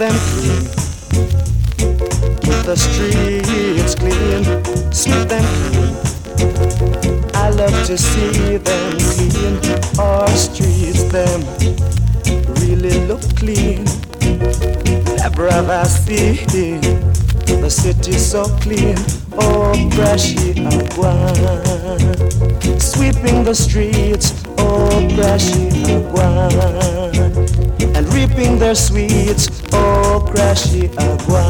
them clean. Keep the streets clean. Sweep them clean. I love to see them clean. Our streets, them really look clean. Never have I seen the city so clean. Oh, brushy agua, sweeping the streets. Oh, brushy agua, and reaping their sweets. Oh, brushy agua.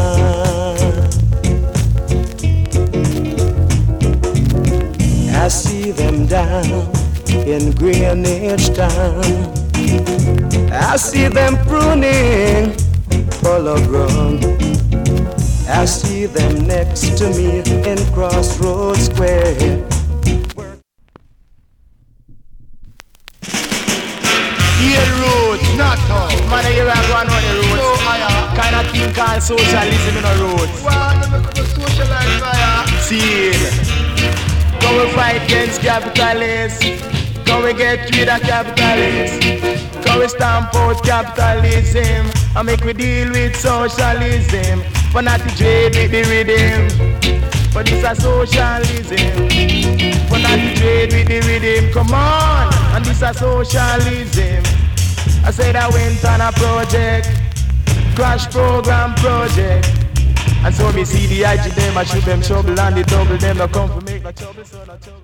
I see them down in Greenwich Town. I see them pruning Polo Ground. I see them next to me in Crossroads Square. Yeah, roads, not how. Man, you are going on the roads. No, kind of thing called socialism in the roads. Wow, let me come socialize, fire. See it. Come we fight against capitalists. Come we get rid of capitalists. Come we stamp out capitalism and make we deal with socialism. But not to trade with the rhythm. But this a socialism. But not to trade with the rhythm. Come on, and this a socialism. I said I went on a project, crash program project. And so me see the IG them, I shoot them trouble and the double them, no come for make no trouble, so no trouble.